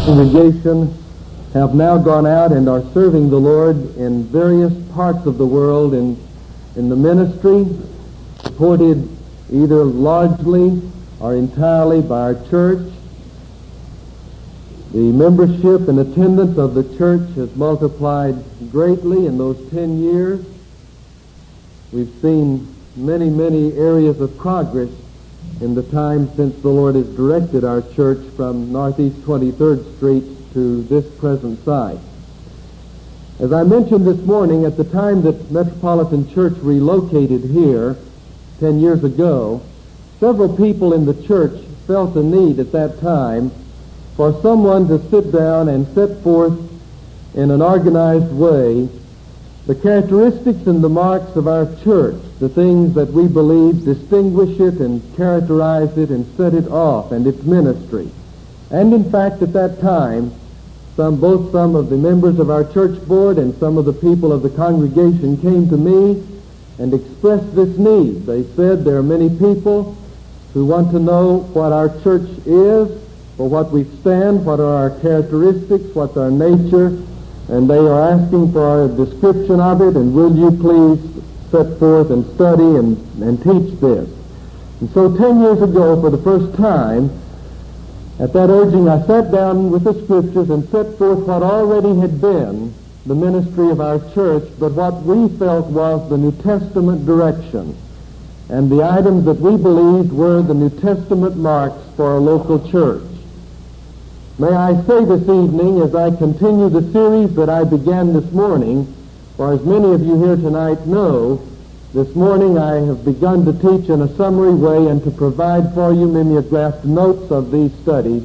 congregation have now gone out and are serving the Lord in various parts of the world in the ministry, supported either largely or entirely by our church. The membership and attendance of the church has multiplied greatly in those 10 years. We've seen many, many areas of progress in the time since the Lord has directed our church from Northeast 23rd Street to this present site. As I mentioned this morning, at the time that Metropolitan Church relocated here 10 years ago, several people in the church felt a need at that time for someone to sit down and set forth in an organized way the characteristics and the marks of our church, the things that we believe distinguish it and characterize it and set it off and its ministry. And in fact, at that time, both some of the members of our church board and some of the people of the congregation came to me and expressed this need. They said there are many people who want to know what our church is, for what we stand, what are our characteristics, what's our nature, and they are asking for a description of it, and will you please set forth and study and teach this. And so 10 years ago, for the first time, at that urging, I sat down with the Scriptures and set forth what already had been the ministry of our church, but what we felt was the New Testament direction, and the items that we believed were the New Testament marks for a local church. May I say this evening, as I continue the series that I began this morning, for as many of you here tonight know, this morning I have begun to teach in a summary way and to provide for you mimeographed notes of these studies.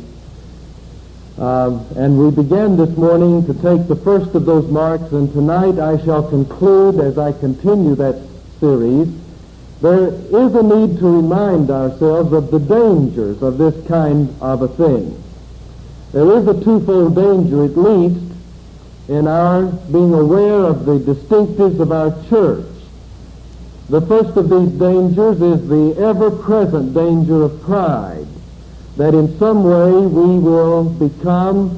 And we began this morning to take the first of those marks, and tonight I shall conclude as I continue that series. There is a need to remind ourselves of the dangers of this kind of a thing. There is a twofold danger, at least, in our being aware of the distinctives of our church. The first of these dangers is the ever-present danger of pride, that in some way we will become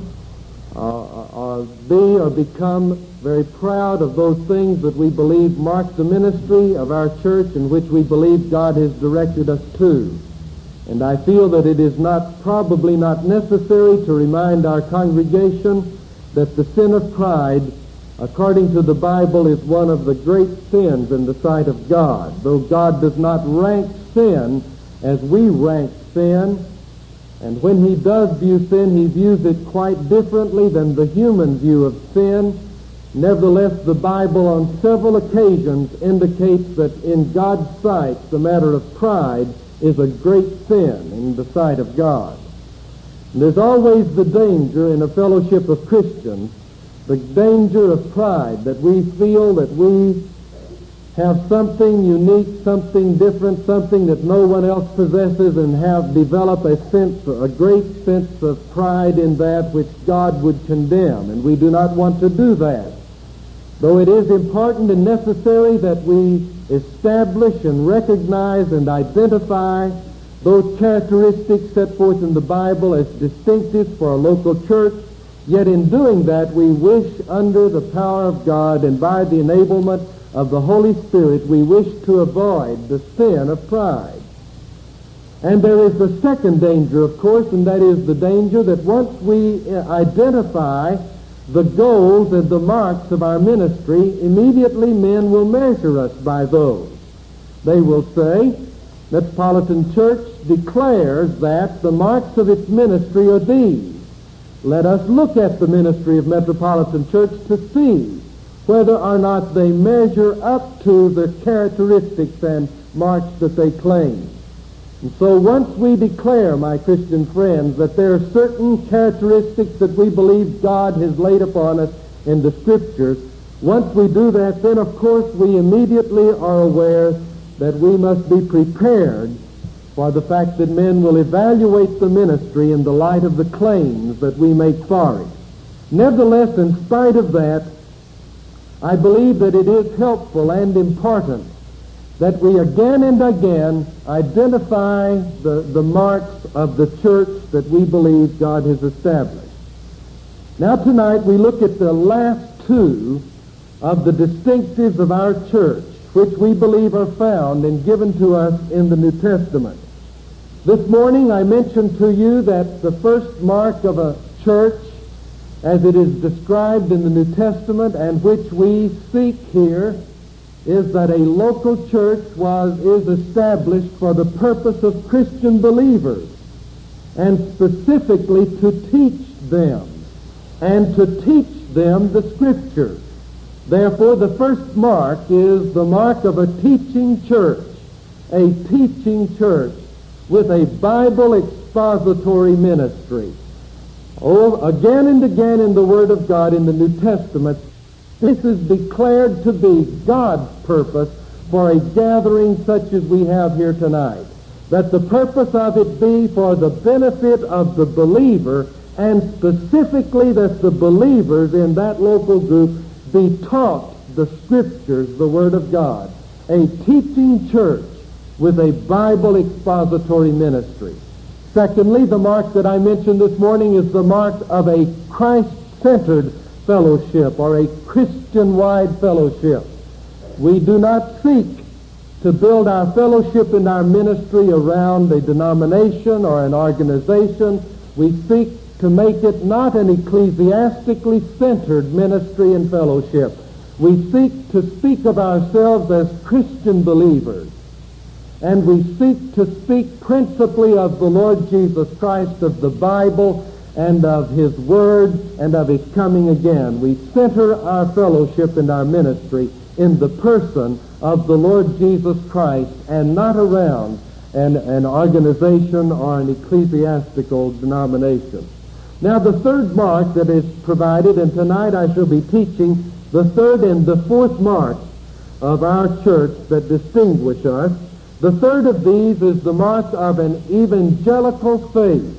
become very proud of those things that we believe mark the ministry of our church and which we believe God has directed us to. And I feel that it is probably not necessary to remind our congregation that the sin of pride, according to the Bible, is one of the great sins in the sight of God. Though God does not rank sin as we rank sin, and when he does view sin, he views it quite differently than the human view of sin. Nevertheless, the Bible on several occasions indicates that in God's sight, the matter of pride is a great sin in the sight of God. And there's always the danger in a fellowship of Christians, the danger of pride, that we feel that we have something unique, something different, something that no one else possesses, and have developed a great sense of pride in that which God would condemn, and we do not want to do that. Though it is important and necessary that we establish and recognize and identify those characteristics set forth in the Bible as distinctives for a local church, yet in doing that we wish, under the power of God and by the enablement of the Holy Spirit, we wish to avoid the sin of pride. And there is the second danger, of course, and that is the danger that once we identify the goals and the marks of our ministry, immediately men will measure us by those. They will say, Metropolitan Church declares that the marks of its ministry are these. Let us look at the ministry of Metropolitan Church to see whether or not they measure up to the characteristics and marks that they claim. And so once we declare, my Christian friends, that there are certain characteristics that we believe God has laid upon us in the Scriptures, once we do that, then of course we immediately are aware that we must be prepared for the fact that men will evaluate the ministry in the light of the claims that we make for it. Nevertheless, in spite of that, I believe that it is helpful and important that we again and again identify the marks of the church that we believe God has established. Now tonight we look at the last two of the distinctives of our church, which we believe are found and given to us in the New Testament. This morning I mentioned to you that the first mark of a church, as it is described in the New Testament and which we seek here, is that a local church is established for the purpose of Christian believers, and specifically to teach them, and to teach them the Scriptures. Therefore, the first mark is the mark of a teaching church with a Bible expository ministry. Oh, again and again in the Word of God in the New Testament, this is declared to be God's purpose for a gathering such as we have here tonight. That the purpose of it be for the benefit of the believer, and specifically that the believers in that local group be taught the Scriptures, the Word of God. A teaching church with a Bible expository ministry. Secondly, the mark that I mentioned this morning is the mark of a Christ-centered fellowship, or a Christian-wide fellowship. We do not seek to build our fellowship and our ministry around a denomination or an organization. We seek to make it not an ecclesiastically centered ministry and fellowship. We seek to speak of ourselves as Christian believers, and we seek to speak principally of the Lord Jesus Christ, of the Bible, and of His Word, and of His coming again. We center our fellowship and our ministry in the person of the Lord Jesus Christ, and not around an organization or an ecclesiastical denomination. Now, the third mark that is provided, and tonight I shall be teaching the third and the fourth marks of our church that distinguish us. The third of these is the mark of an evangelical faith.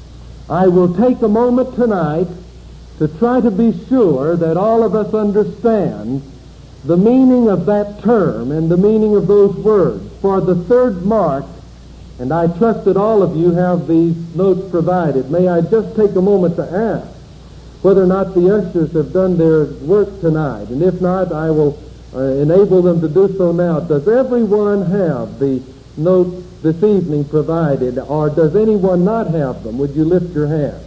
I will take a moment tonight to try to be sure that all of us understand the meaning of that term and the meaning of those words. For the third mark, and I trust that all of you have these notes provided, may I just take a moment to ask whether or not the ushers have done their work tonight, and if not, I will enable them to do so now. Does everyone have the notes this evening provided, or does anyone not have them? Would you lift your hand?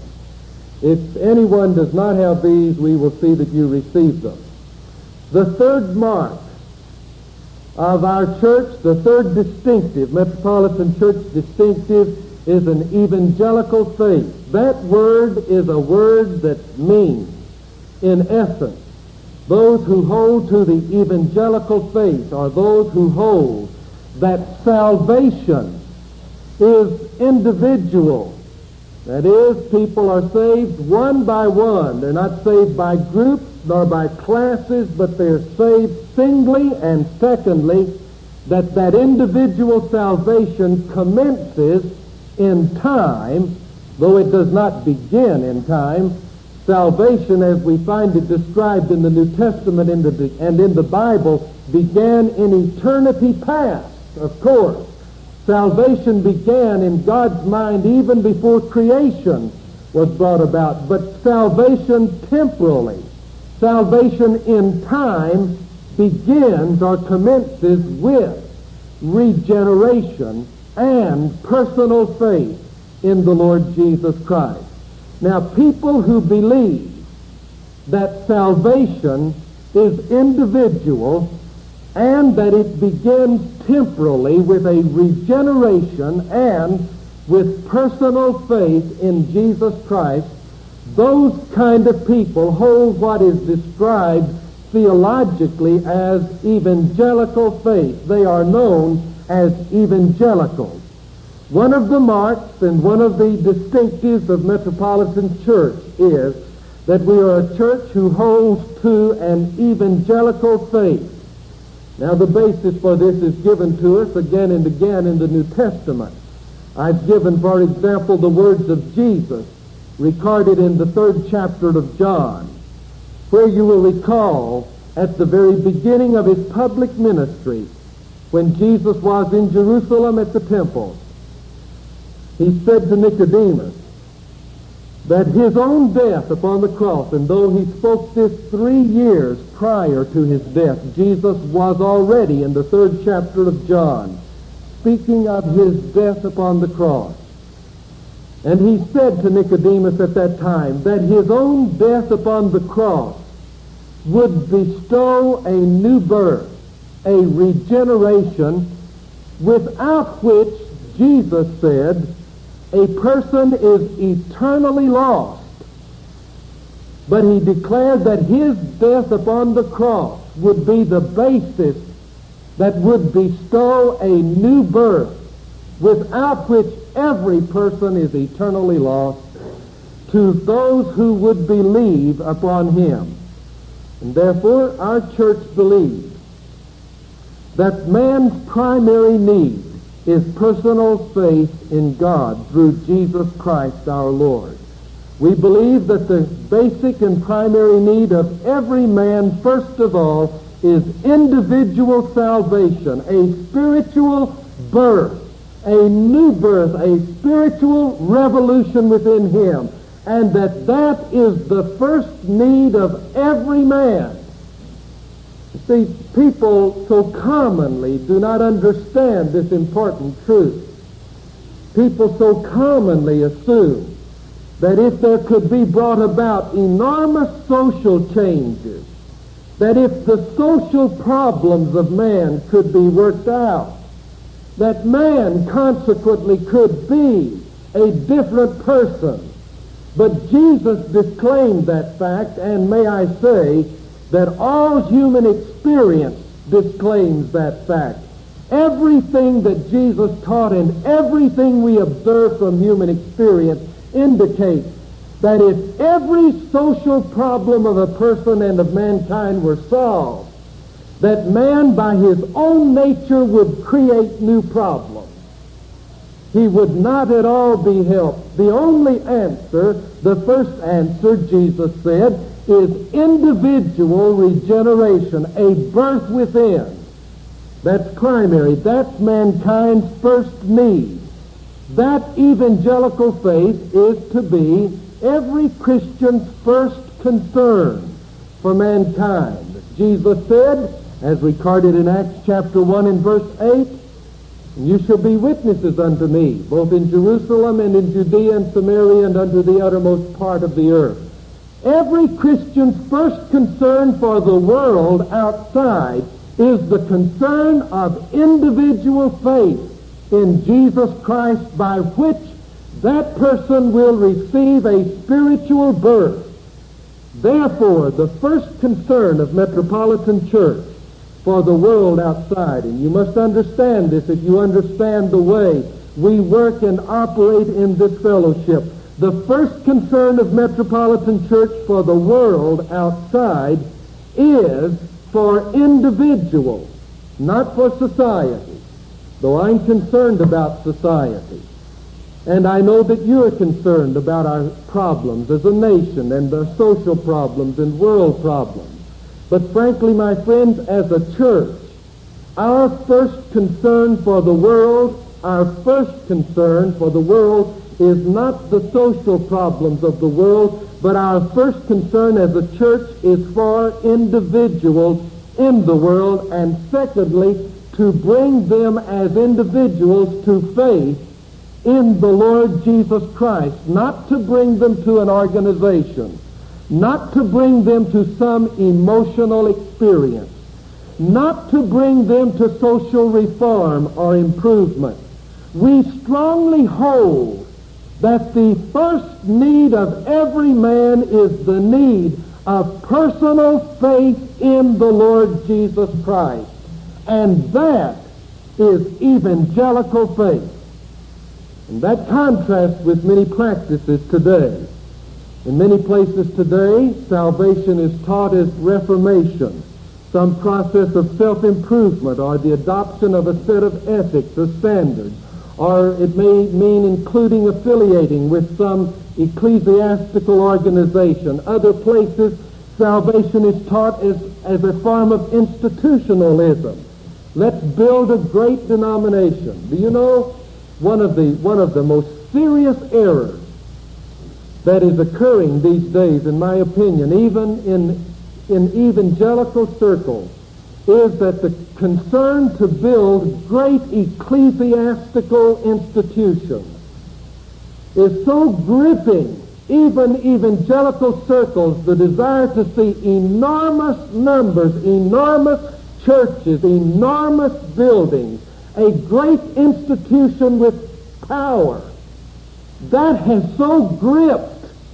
If anyone does not have these, we will see that you receive them. The third mark of our church, the third distinctive, Metropolitan Church distinctive, is an evangelical faith. That word is a word that means, in essence, those who hold to the evangelical faith are those who hold that salvation is individual. That is, people are saved one by one. They're not saved by groups nor by classes, but they're saved singly, and secondly, that individual salvation commences in time, though it does not begin in time. Salvation, as we find it described in the New Testament and in the Bible, began in eternity past, of course. Salvation began in God's mind even before creation was brought about, but salvation temporally, salvation in time begins or commences with regeneration and personal faith in the Lord Jesus Christ. Now, people who believe that salvation is individual and that it begins temporally with a regeneration and with personal faith in Jesus Christ, those kind of people hold what is described theologically as evangelical faith. They are known as evangelicals. One of the marks and one of the distinctives of Metropolitan Church is that we are a church who holds to an evangelical faith. Now, the basis for this is given to us again and again in the New Testament. I've given, for example, the words of Jesus recorded in the 3rd chapter of John, where you will recall at the very beginning of his public ministry, when Jesus was in Jerusalem at the temple, he said to Nicodemus, that his own death upon the cross, and though he spoke this 3 years prior to his death, Jesus was already in the 3rd chapter of John speaking of his death upon the cross. And he said to Nicodemus at that time that his own death upon the cross would bestow a new birth, a regeneration, without which, Jesus said, a person is eternally lost. But he declared that his death upon the cross would be the basis that would bestow a new birth, without which every person is eternally lost, to those who would believe upon him. And therefore our church believes that man's primary need is personal faith in God through Jesus Christ our Lord. We believe that the basic and primary need of every man, first of all, is individual salvation, a spiritual birth, a new birth, a spiritual revolution within him, and that is the first need of every man. You see, people so commonly do not understand this important truth. People so commonly assume that if there could be brought about enormous social changes, that if the social problems of man could be worked out, that man consequently could be a different person. But Jesus disclaimed that fact, and may I say that all human experience disclaims that fact. Everything that Jesus taught and everything we observe from human experience indicates that if every social problem of a person and of mankind were solved, that man by his own nature would create new problems. He would not at all be helped. The only answer, the first answer, Jesus said, is individual regeneration, a birth within. That's primary. That's mankind's first need. That evangelical faith is to be every Christian's first concern for mankind. Jesus said, as recorded in Acts chapter 1 and verse 8, "You shall be witnesses unto me, both in Jerusalem and in Judea and Samaria and unto the uttermost part of the earth." Every Christian's first concern for the world outside is the concern of individual faith in Jesus Christ, by which that person will receive a spiritual birth. Therefore, the first concern of Metropolitan Church for the world outside, and you must understand this if you understand the way we work and operate in this fellowship, the first concern of Metropolitan Church for the world outside is for individuals, not for society, though I'm concerned about society. And I know that you're concerned about our problems as a nation and our social problems and world problems. But frankly, my friends, as a church, our first concern for the world, is not the social problems of the world, but our first concern as a church is for individuals in the world, and secondly, to bring them as individuals to faith in the Lord Jesus Christ, not to bring them to an organization, not to bring them to some emotional experience, not to bring them to social reform or improvement. We strongly hold that the first need of every man is the need of personal faith in the Lord Jesus Christ. And that is evangelical faith. And that contrasts with many practices today. In many places today, salvation is taught as reformation, some process of self-improvement, or the adoption of a set of ethics or standards, or it may mean including affiliating with some ecclesiastical organization. Other places, salvation is taught as a form of institutionalism. Let's build a great denomination. Do you know one of the most serious errors that is occurring these days, in my opinion, even in evangelical circles, is that the concern to build great ecclesiastical institutions is so gripping even evangelical circles, the desire to see enormous numbers, enormous churches, enormous buildings, a great institution with power. That has so gripped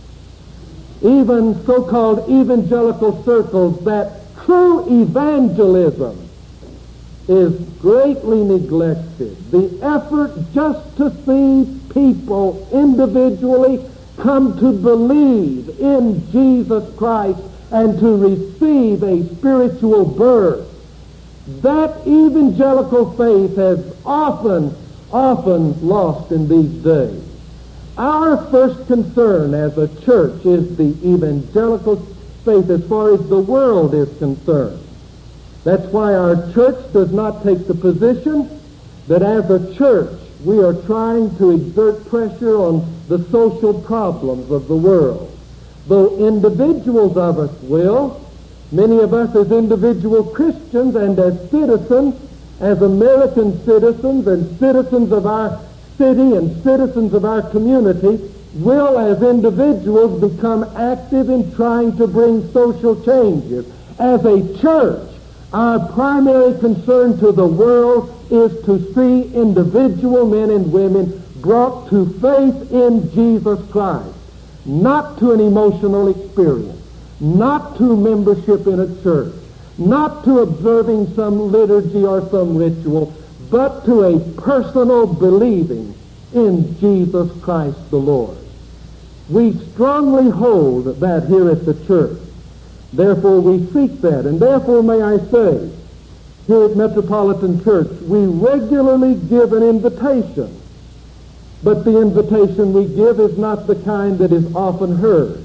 even so-called evangelical circles that true evangelism is greatly neglected. The effort just to see people individually come to believe in Jesus Christ and to receive a spiritual birth. That evangelical faith has often lost in these days. Our first concern as a church is the evangelical faith as far as the world is concerned. That's why our church does not take the position that as a church we are trying to exert pressure on the social problems of the world. Though individuals of us will, many of us as individual Christians and as citizens, as American citizens and citizens of our city and citizens of our community, will as individuals become active in trying to bring social changes. As a church, our primary concern to the world is to see individual men and women brought to faith in Jesus Christ, not to an emotional experience, not to membership in a church, not to observing some liturgy or some ritual, but to a personal believing in Jesus Christ the Lord. We strongly hold that here at the church. Therefore we seek that, and therefore may I say, here at Metropolitan Church, we regularly give an invitation, but the invitation we give is not the kind that is often heard.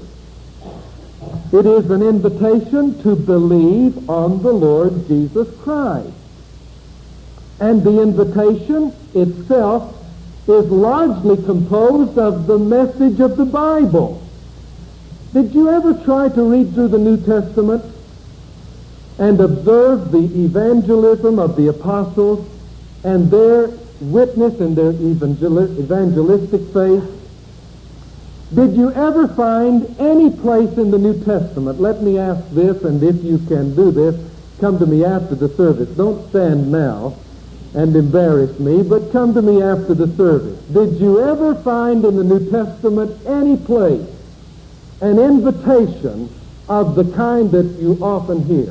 It is an invitation to believe on the Lord Jesus Christ. And the invitation itself is largely composed of the message of the Bible. Did you ever try to read through the New Testament and observe the evangelism of the apostles and their witness and their evangelistic faith? Did you ever find any place in the New Testament, let me ask this, and if you can do this, come to me after the service. Don't stand now and embarrass me, but come to me after the service. Did you ever find in the New Testament any place an invitation of the kind that you often hear?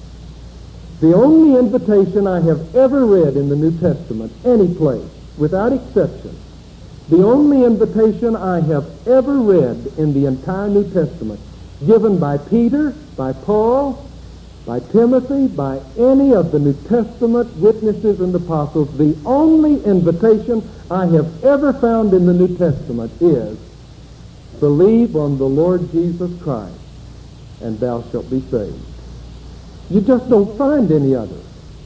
The only invitation I have ever read in the New Testament, any place, without exception, the only invitation I have ever read in the entire New Testament, given by Peter, by Paul, by Timothy, by any of the New Testament witnesses and apostles, the only invitation I have ever found in the New Testament is, believe on the Lord Jesus Christ, and thou shalt be saved. You just don't find any other.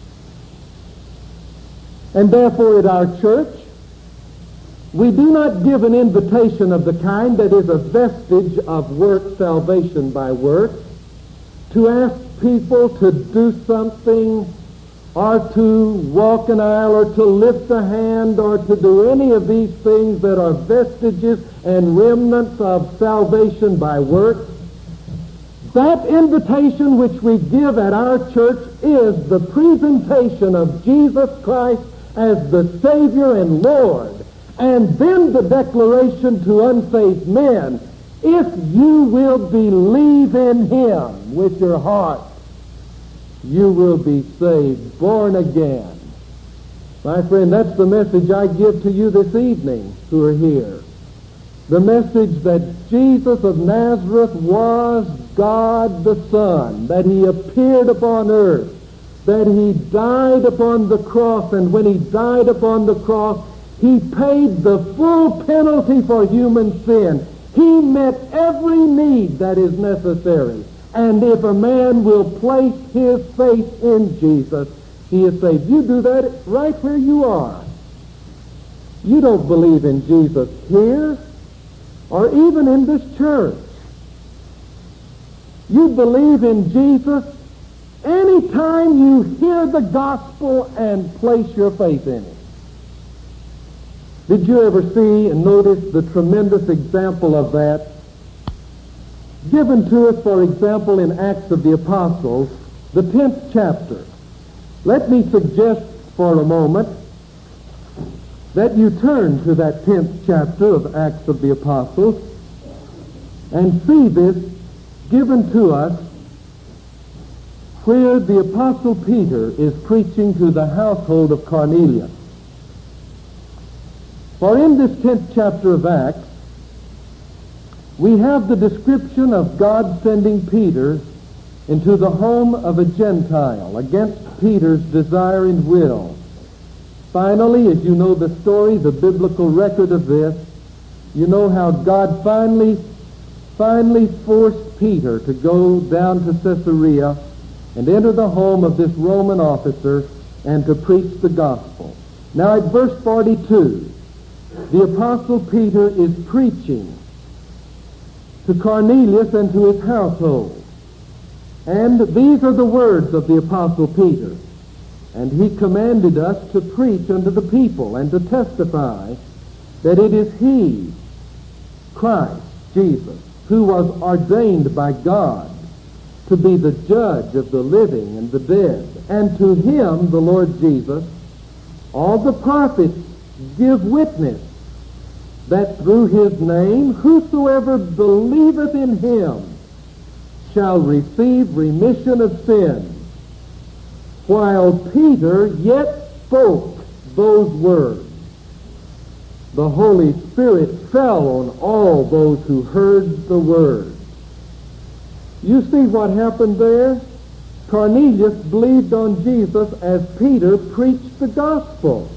And therefore at our church, we do not give an invitation of the kind that is a vestige of work salvation by works, to ask people to do something or to walk an aisle or to lift a hand or to do any of these things that are vestiges and remnants of salvation by works. That invitation which we give at our church is the presentation of Jesus Christ as the Savior and Lord, and then the declaration to unsaved men, if you will believe in Him with your heart, you will be saved, born again. My friend, that's the message I give to you this evening who are here. The message that Jesus of Nazareth was God the Son, that He appeared upon earth, that He died upon the cross, and when He died upon the cross, He paid the full penalty for human sin. He met every need that is necessary. And if a man will place his faith in Jesus, he is saved. You do that right where you are. You don't believe in Jesus here. or even in this church, you believe in Jesus anytime you hear the gospel and place your faith in it. Did you ever see and notice the tremendous example of that given to us, for example, in Acts of the Apostles, the 10th chapter? Let me suggest for a moment that you turn to that 10th chapter of Acts of the Apostles and see this given to us where the Apostle Peter is preaching to the household of Cornelius. For in this 10th chapter of Acts, we have the description of God sending Peter into the home of a Gentile against Peter's desire and will. Finally, as you know the story, the biblical record of this, you know how God finally forced Peter to go down to Caesarea and enter the home of this Roman officer and to preach the gospel. Now at verse 42, the Apostle Peter is preaching to Cornelius and to his household. And these are the words of the Apostle Peter. And he commanded us to preach unto the people and to testify that it is he, Christ, Jesus, who was ordained by God to be the judge of the living and the dead. And to him, the Lord Jesus, all the prophets give witness that through his name whosoever believeth in him shall receive remission of sins. While Peter yet spoke those words, the Holy Spirit fell on all those who heard the word. You see what happened there? Cornelius believed on Jesus as Peter preached the gospel.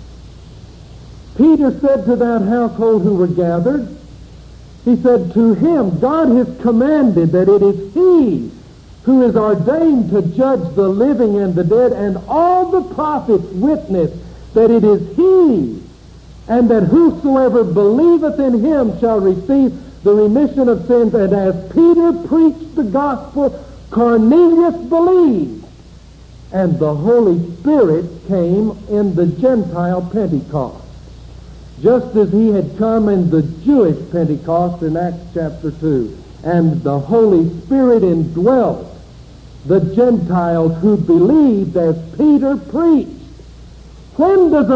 Peter said to that household who were gathered, he said, to him God has commanded that it is he who is ordained to judge the living and the dead, and all the prophets witness that it is he, and that whosoever believeth in him shall receive the remission of sins. And as Peter preached the gospel, Cornelius believed, and the Holy Spirit came in the Gentile Pentecost, just as he had come in the Jewish Pentecost in Acts chapter 2. And the Holy Spirit indwelt the Gentiles who believed as Peter preached. When does a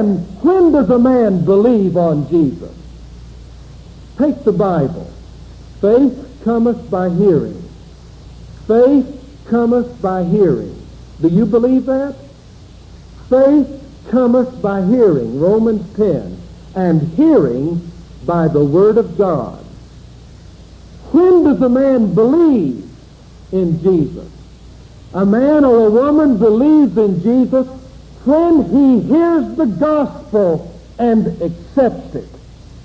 man believe on Jesus? Take the Bible. Faith cometh by hearing. Faith cometh by hearing. Do you believe that? Faith cometh by hearing, Romans 10, and hearing by the Word of God. When does a man believe in Jesus? A man or a woman believes in Jesus when he hears the gospel and accepts it.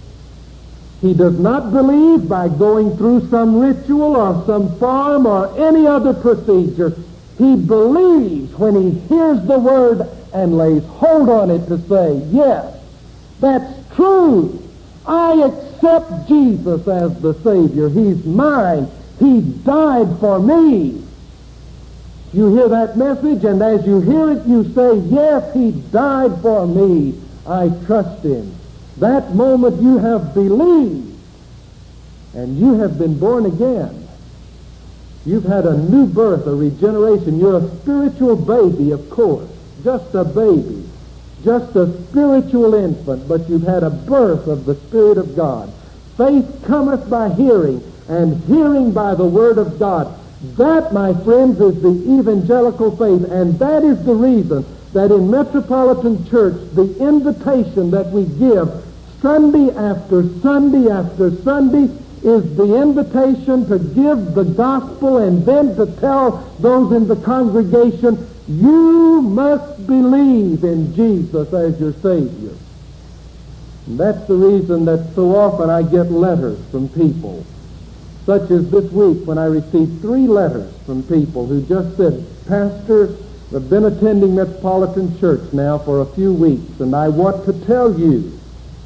He does not believe by going through some ritual or some form or any other procedure. He believes when he hears the word and lays hold on it to say, yes, that's true. I accept Jesus as the Savior. He's mine. He died for me. You hear that message, and as you hear it, you say, yes, he died for me. I trust him. That moment you have believed, and you have been born again. You've had a new birth, a regeneration. You're a spiritual baby, of course, just a baby, just a spiritual infant, but you've had a birth of the Spirit of God. Faith cometh by hearing, and hearing by the Word of God. That, my friends, is the evangelical faith, and that is the reason that in Metropolitan Church, the invitation that we give Sunday after Sunday after Sunday is the invitation to give the gospel and then to tell those in the congregation, you must believe in Jesus as your Savior. And that's the reason that so often I get letters from people, such as this week when I received 3 letters from people who just said, Pastor, I've been attending Metropolitan Church now for a few weeks, and I want to tell you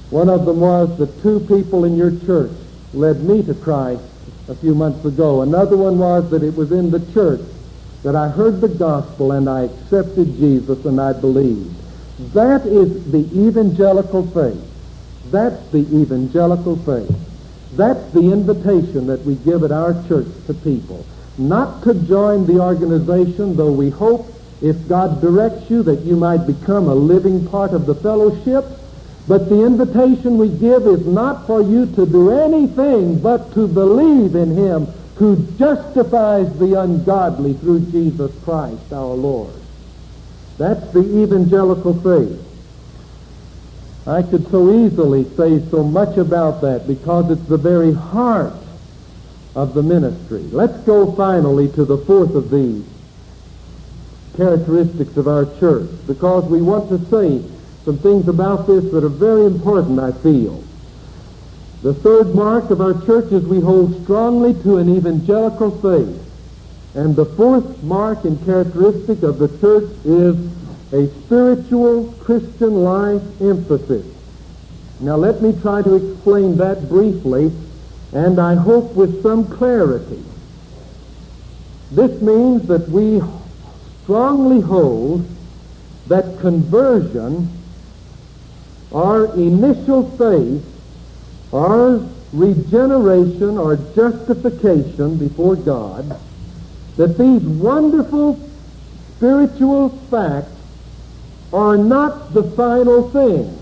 One of them was that 2 people in your church led me to Christ a few months ago. Another one was that it was in the church that I heard the gospel and I accepted Jesus and I believed. That is the evangelical faith. That's the evangelical faith. That's the invitation that we give at our church to people. Not to join the organization, though we hope, if God directs you, that you might become a living part of the fellowship. But the invitation we give is not for you to do anything but to believe in Him who justifies the ungodly through Jesus Christ our Lord. That's the evangelical faith. I could so easily say so much about that because it's the very heart of the ministry. Let's go finally to the 4th of these characteristics of our church, because we want to say some things about this that are very important, I feel. The 3rd mark of our church is we hold strongly to an evangelical faith. And the 4th mark and characteristic of the church is a spiritual Christian life emphasis. Now let me try to explain that briefly, and I hope with some clarity. This means that we strongly hold that conversion, our initial faith, our regeneration or justification before God, that these wonderful spiritual facts are not the final thing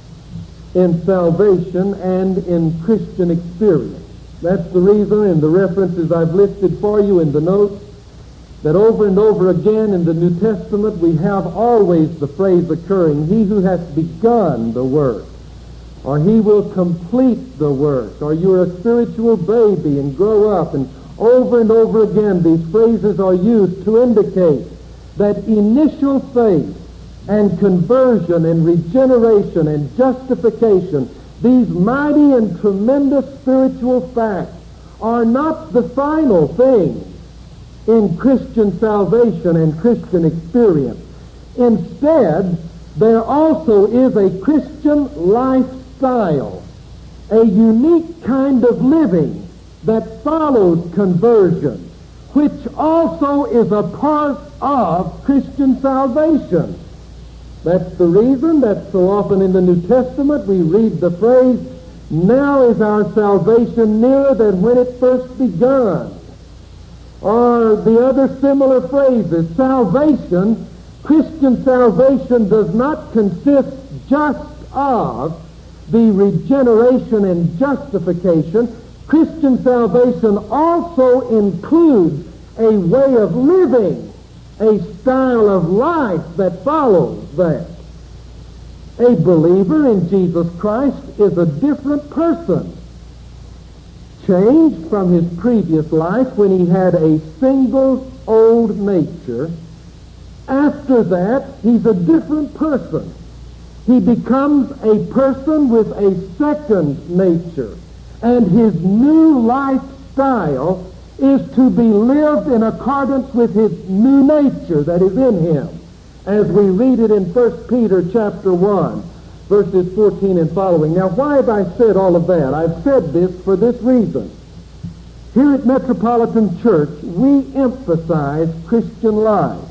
in salvation and in Christian experience. That's the reason in the references I've listed for you in the notes that over and over again in the New Testament we have always the phrase occurring, he who has begun the work, or he will complete the work, or you're a spiritual baby and grow up, and over again these phrases are used to indicate that initial faith and conversion and regeneration and justification, these mighty and tremendous spiritual facts, are not the final thing in Christian salvation and Christian experience. Instead, there also is a Christian lifestyle, a unique kind of living that follows conversion, which also is a part of Christian salvation. That's the reason that so often in the New Testament we read the phrase, now is our salvation nearer than when it first begun. Or the other similar phrases, salvation, Christian salvation does not consist just of the regeneration and justification. Christian salvation also includes a way of living, a style of life that follows that. A believer in Jesus Christ is a different person, changed from his previous life when he had a single old nature. After that, he's a different person. He becomes a person with a second nature, and his new lifestyle is to be lived in accordance with his new nature that is in him, as we read it in 1 Peter chapter 1, verses 14 and following. Now, why have I said all of that? I've said this for this reason. Here at Metropolitan Church, we emphasize Christian life.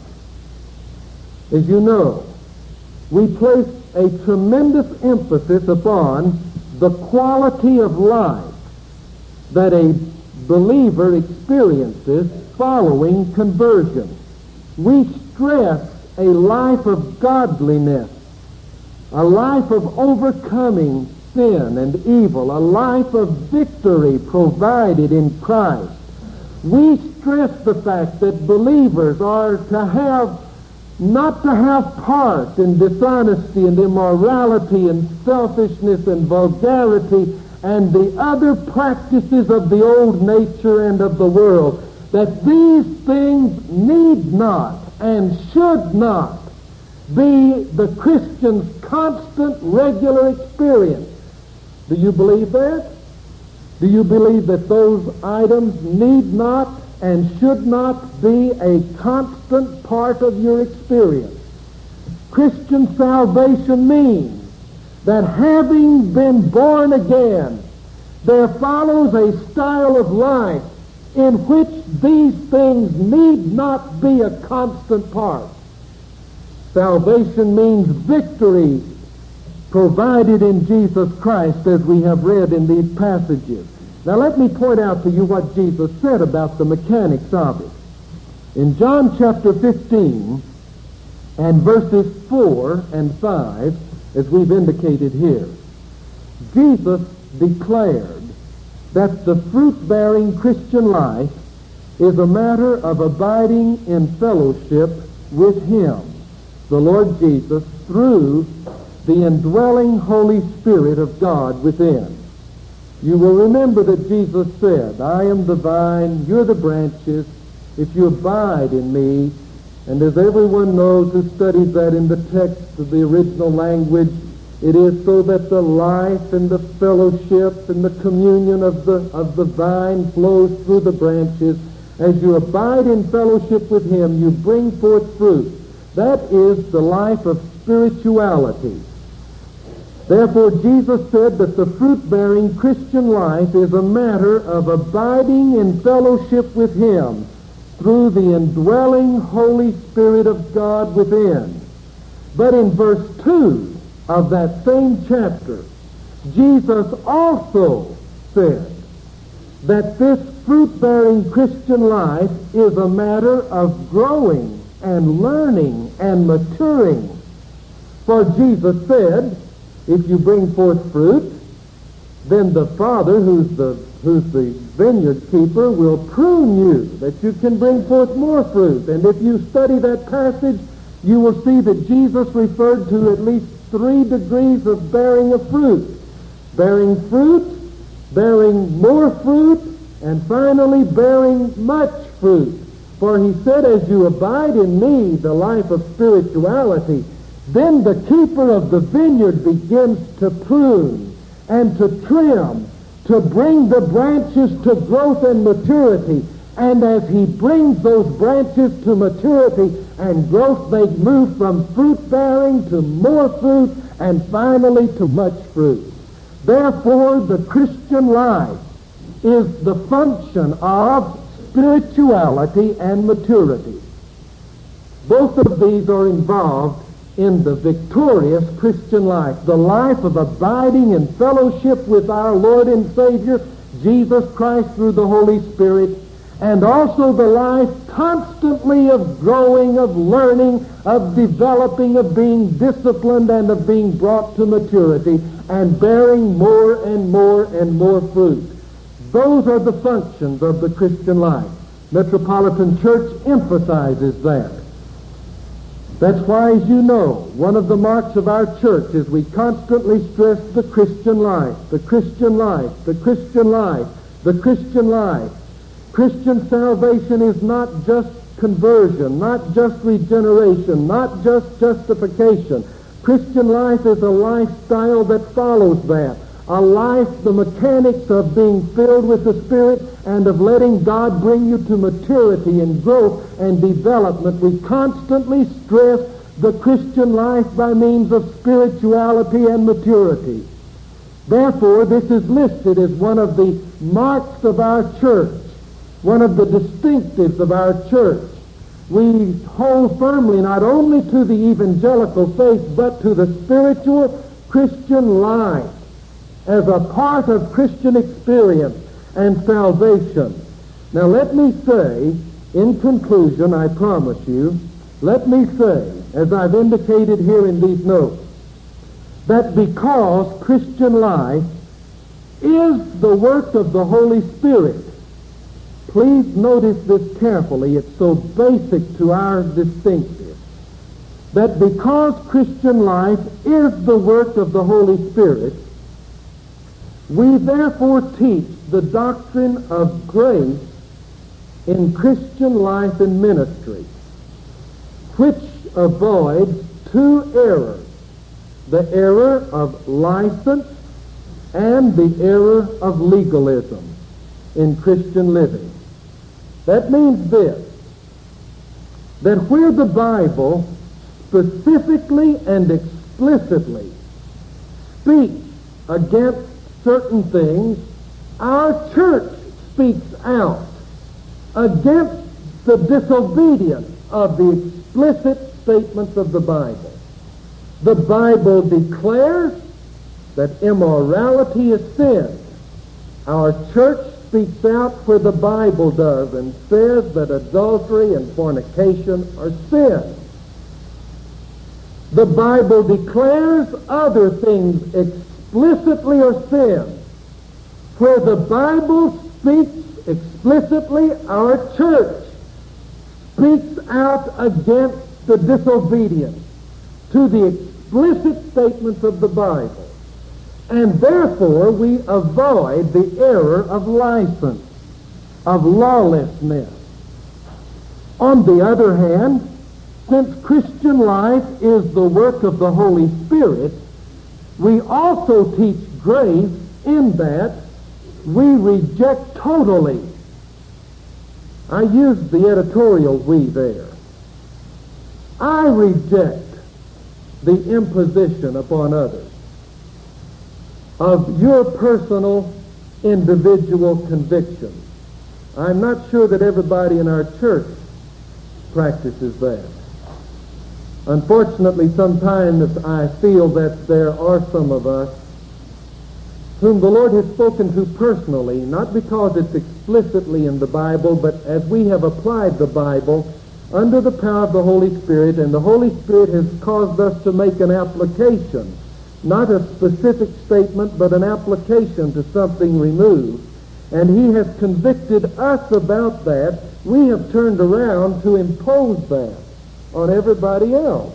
As you know, we place a tremendous emphasis upon the quality of life that a believer experiences following conversion. We stress a life of godliness, a life of overcoming sin and evil, a life of victory provided in Christ. We stress the fact that believers are not to have part in dishonesty and immorality and selfishness and vulgarity and the other practices of the old nature and of the world, that these things need not and should not be the Christian's constant, regular experience. Do you believe that? Do you believe that those items need not and should not be a constant part of your experience? Christian salvation means that having been born again, there follows a style of life in which these things need not be a constant part. Salvation means victory provided in Jesus Christ, as we have read in these passages. Now let me point out to you what Jesus said about the mechanics of it. In John chapter 15 and verses 4 and 5, as we've indicated here, Jesus declared that the fruit-bearing Christian life is a matter of abiding in fellowship with Him, the Lord Jesus, through the indwelling Holy Spirit of God within. You will remember that Jesus said, I am the vine, you're the branches. If you abide in me, and as everyone knows who studies that in the text of the original language, it is so that the life and the fellowship and the communion of the vine flows through the branches. As you abide in fellowship with Him, you bring forth fruit. That is the life of spirituality. Therefore, Jesus said that the fruit-bearing Christian life is a matter of abiding in fellowship with Him through the indwelling Holy Spirit of God within. But in verse 2 of that same chapter, Jesus also said that this fruit-bearing Christian life is a matter of growing and learning and maturing. For Jesus said, if you bring forth fruit, then the Father, who's the vineyard keeper, will prune you that you can bring forth more fruit. And if you study that passage, you will see that Jesus referred to at least 3 degrees of bearing of fruit. Bearing fruit, bearing more fruit, and finally bearing much fruit. For He said, as you abide in me, the life of spirituality, then the keeper of the vineyard begins to prune and to trim, to bring the branches to growth and maturity. And as He brings those branches to maturity and growth, they move from fruit-bearing to more fruit and finally to much fruit. Therefore, the Christian life is the function of spirituality and maturity. Both of these are involved in the victorious Christian life, the life of abiding in fellowship with our Lord and Savior, Jesus Christ, through the Holy Spirit, and also the life constantly of growing, of learning, of developing, of being disciplined, and of being brought to maturity, and bearing more and more and more fruit. Those are the functions of the Christian life. Metropolitan Church emphasizes that. That's why, as you know, one of the marks of our church is we constantly stress the Christian life, the Christian life, the Christian life, the Christian life. Christian salvation is not just conversion, not just regeneration, not just justification. Christian life is a lifestyle that follows that. A life, the mechanics of being filled with the Spirit and of letting God bring you to maturity and growth and development. We constantly stress the Christian life by means of spirituality and maturity. Therefore, this is listed as one of the marks of our church, one of the distinctives of our church. We hold firmly not only to the evangelical faith, but to the spiritual Christian life as a part of Christian experience and salvation. Now let me say, in conclusion, I promise you, let me say, as I've indicated here in these notes, that because Christian life is the work of the Holy Spirit, please notice this carefully, it's so basic to our distinctive, that because Christian life is the work of the Holy Spirit, we therefore teach the doctrine of grace in Christian life and ministry, which avoids 2 errors, the error of license and the error of legalism in Christian living. That means this, that where the Bible specifically and explicitly speaks against certain things, our church speaks out against the disobedience of the explicit statements of the Bible. The Bible declares that immorality is sin. Our church speaks out where the Bible does and says that adultery and fornication are sin. The Bible declares other things explicitly are sin. Where the Bible speaks explicitly, our church speaks out against the disobedience to the explicit statements of the Bible. And therefore we avoid the error of license, of lawlessness. On the other hand, since Christian life is the work of the Holy Spirit, we also teach grace in that we reject totally. I used the editorial "we" there. I reject the imposition upon others of your personal, individual convictions. I'm not sure that everybody in our church practices that. Unfortunately, sometimes I feel that there are some of us whom the Lord has spoken to personally, not because it's explicitly in the Bible, but as we have applied the Bible under the power of the Holy Spirit, and the Holy Spirit has caused us to make an application, not a specific statement, but an application to something removed. And He has convicted us about that. We have turned around to impose that on everybody else.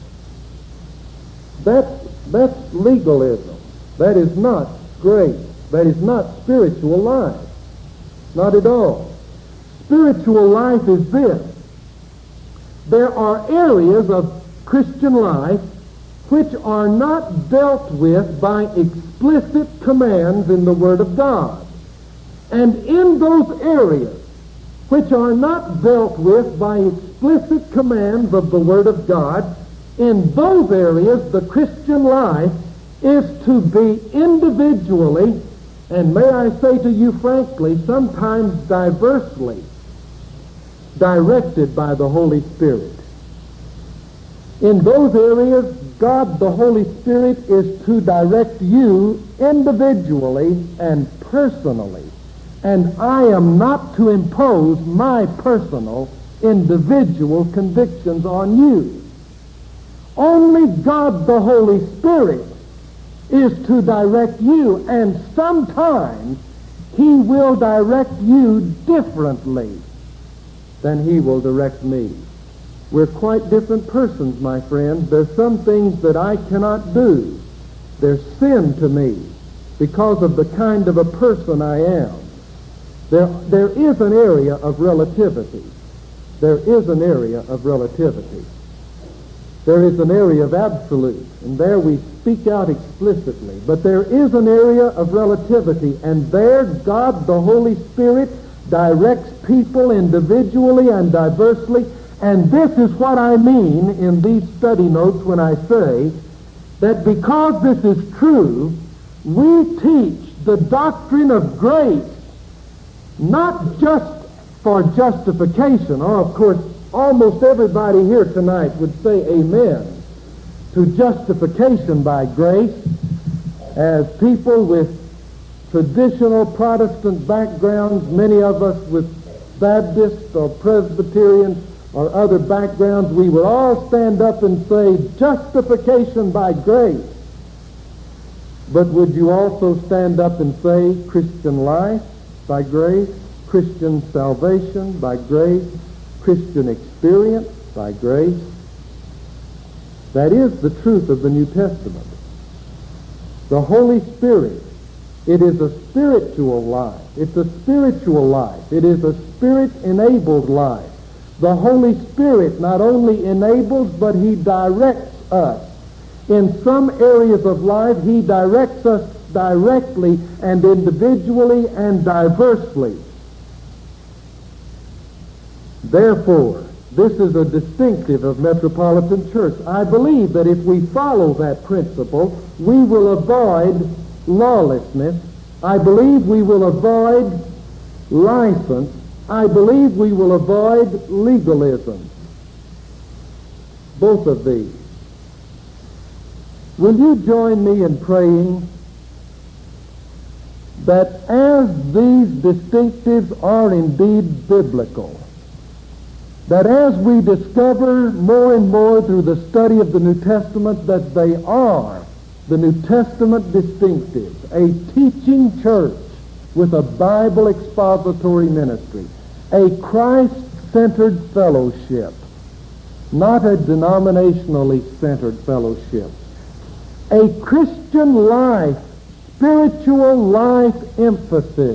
That's legalism. That is not grace. That is not spiritual life. Not at all. Spiritual life is this. There are areas of Christian life which are not dealt with by explicit commands in the Word of God. And in those areas which are not dealt with by explicit commands of the Word of God, in those areas the Christian life is to be individually, and may I say to you frankly, sometimes diversely, directed by the Holy Spirit. In those areas, God the Holy Spirit is to direct you individually and personally. And I am not to impose my personal, individual convictions on you. Only God the Holy Spirit is to direct you, and sometimes He will direct you differently than He will direct me. We're quite different persons, my friends. There's some things that I cannot do. They're sin to me because of the kind of a person I am. There is an area of relativity. There is an area of relativity. There is an area of absolute, and there we speak out explicitly. But there is an area of relativity, and there God the Holy Spirit directs people individually and diversely. And this is what I mean in these study notes when I say that because this is true, we teach the doctrine of grace not just for justification. Oh, of course, almost everybody here tonight would say amen to justification by grace. As people with traditional Protestant backgrounds, many of us with Baptist or Presbyterian or other backgrounds, we would all stand up and say justification by grace. But would you also stand up and say Christian life by grace, Christian salvation by grace, Christian experience by grace? That is the truth of the New Testament. The Holy Spirit, it is a spiritual life. It's a spiritual life. It is a Spirit-enabled life. The Holy Spirit not only enables, but He directs us. In some areas of life, He directs us directly and individually and diversely. Therefore, This is a distinctive of Metropolitan Church. I believe that if we follow that principle, we will avoid lawlessness. I believe we will avoid license. I believe we will avoid legalism. Both of these. Will you join me in praying that as these distinctives are indeed biblical, that as we discover more and more through the study of the New Testament that they are the New Testament distinctives, a teaching church with a Bible expository ministry, a Christ-centered fellowship, not a denominationally centered fellowship, a Christian life, spiritual life emphasis.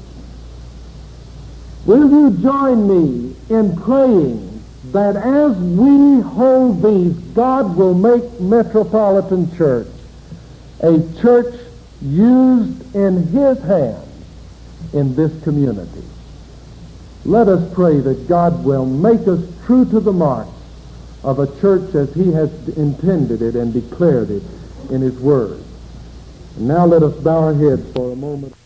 Will you join me in praying that as we hold these, God will make Metropolitan Church a church used in His hand in this community? Let us pray that God will make us true to the mark of a church as He has intended it and declared it in His Word. And now let us bow our heads for a moment.